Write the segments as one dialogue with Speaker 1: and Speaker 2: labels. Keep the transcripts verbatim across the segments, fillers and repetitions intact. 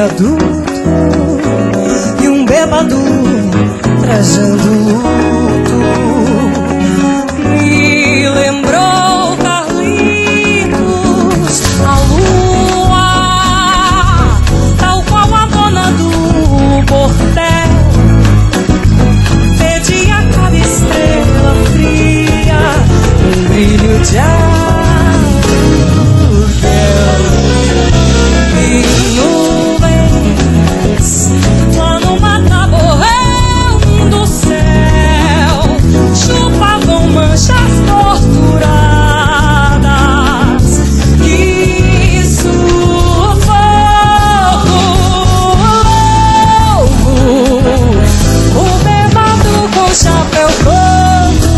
Speaker 1: viaduto e um bêbado trajando luto. Me lembrou Carlitos, a lua, tal qual a dona do bordel, pedia cada estrela fria um brilho de aluguel. E nuvens lá no mata-borrão do céu chupavam manchas torturadas. Que sufoco! O bêbado com chapéu branco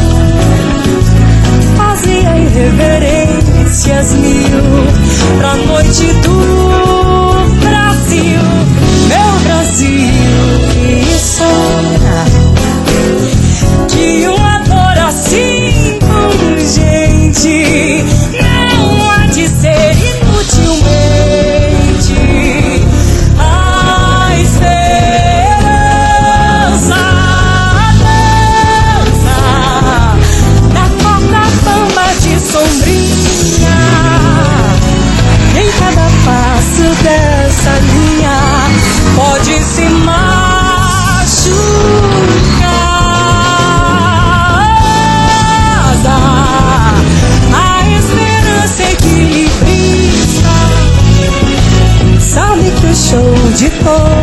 Speaker 1: fazia irreverências mil pra noite do Brasil, meu Brasil. E sonha que um amor assim pungente não há de ser inutilmente a esperança, dança da corda bamba de sombrinha. Em cada passo dessa linha pode se machucar. A esperança equilibrista sabe que o show de cor